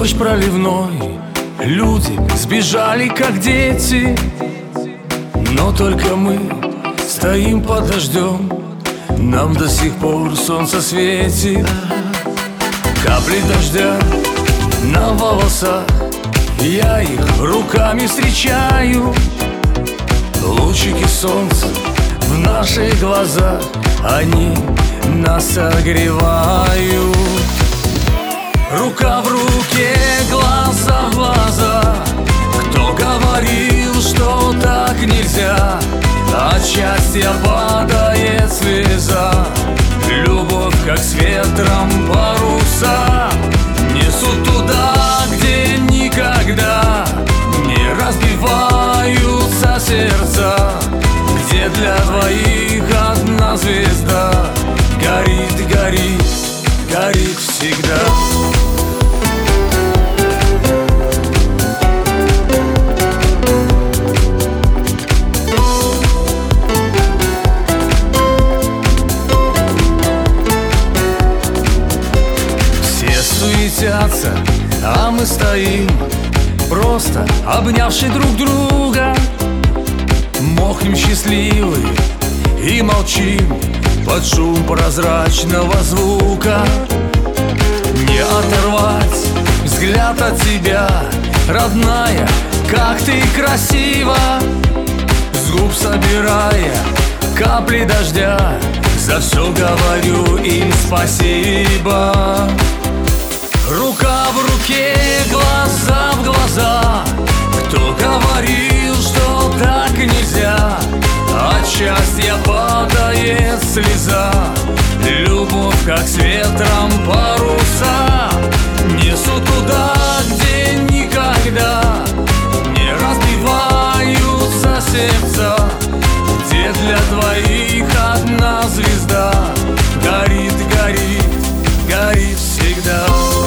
Дождь проливной, люди сбежали, как дети, но только мы стоим под дождем, нам до сих пор солнце светит. Капли дождя на волосах, я их руками встречаю. Лучики солнца в наших глазах, они нас согревают. Рука в руке, глаза в глаза. Кто говорил, что так нельзя? От счастья падает слеза. Любовь, как с ветром паруса, несут туда, где никогда не разбиваются сердца, где для двоих одна звезда горит, горит, горит всегда. Суетятся, а мы стоим, просто обнявши друг друга. Мокнем счастливые и молчим под шум прозрачного звука. Не оторвать взгляд от тебя, родная, как ты красива. С губ собирая капли дождя, за все говорю им спасибо. Рука в руке, глаза в глаза. Кто говорил, что так нельзя? От счастья падает слеза. Любовь, как с ветром паруса, несут туда, где никогда не разбиваются сердца, где для двоих одна звезда горит, горит, горит всегда.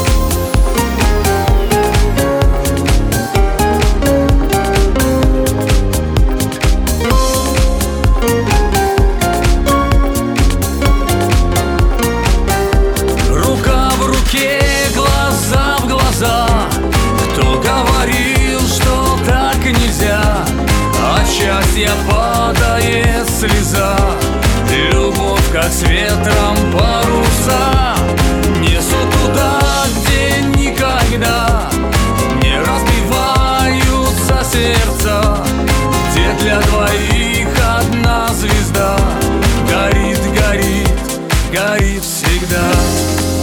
Кто говорил, что так нельзя? От счастья падает слеза. Любовь, как с ветром паруса, несут туда, где никогда не разбиваются сердца, где для двоих одна звезда горит, горит, горит всегда.